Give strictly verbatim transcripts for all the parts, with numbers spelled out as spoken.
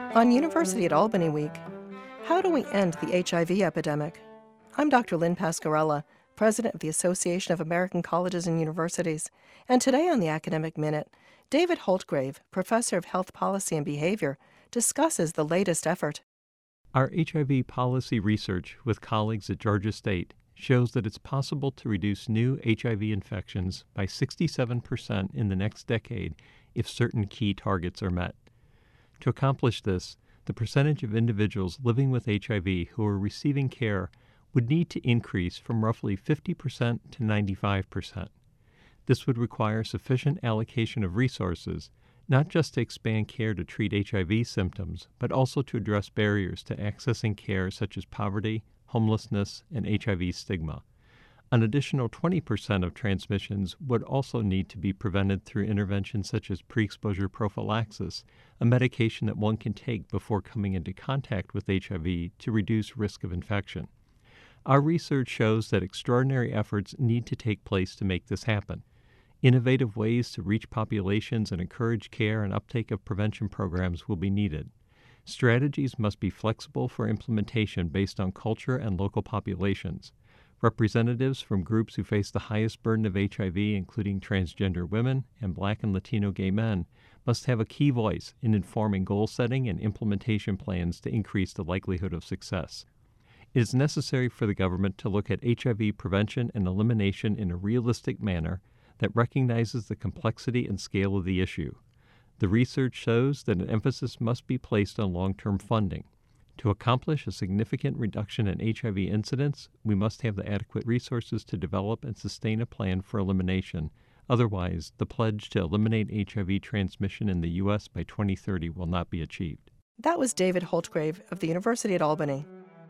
On University at Albany Week, how do we end the H I V epidemic? I'm Doctor Lynn Pasquarella, President of the Association of American Colleges and Universities, and today on the Academic Minute, David Holtgrave, Professor of Health Policy and Behavior, discusses the latest effort. Our H I V policy research with colleagues at Georgia State shows that it's possible to reduce new H I V infections by sixty-seven percent in the next decade if certain key targets are met. To accomplish this, the percentage of individuals living with H I V who are receiving care would need to increase from roughly fifty percent to ninety-five percent. This would require sufficient allocation of resources, not just to expand care to treat H I V symptoms, but also to address barriers to accessing care such as poverty, homelessness, and H I V stigma. An additional twenty percent of transmissions would also need to be prevented through interventions such as pre-exposure prophylaxis, a medication that one can take before coming into contact with H I V to reduce risk of infection. Our research shows that extraordinary efforts need to take place to make this happen. Innovative ways to reach populations and encourage care and uptake of prevention programs will be needed. Strategies must be flexible for implementation based on culture and local populations. Representatives from groups who face the highest burden of H I V, including transgender women and Black and Latino gay men, must have a key voice in informing goal setting and implementation plans to increase the likelihood of success. It is necessary for the government to look at H I V prevention and elimination in a realistic manner that recognizes the complexity and scale of the issue. The research shows that an emphasis must be placed on long-term funding. To accomplish a significant reduction in H I V incidence, we must have the adequate resources to develop and sustain a plan for elimination. Otherwise, the pledge to eliminate H I V transmission in the U S by twenty thirty will not be achieved. That was David Holtgrave of the University at Albany.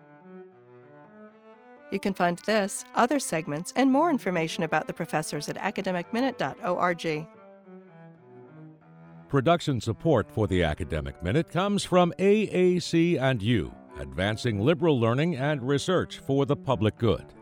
You can find this, other segments, and more information about the professors at academic minute dot org. Production support for the Academic Minute comes from A A C and U, advancing liberal learning and research for the public good.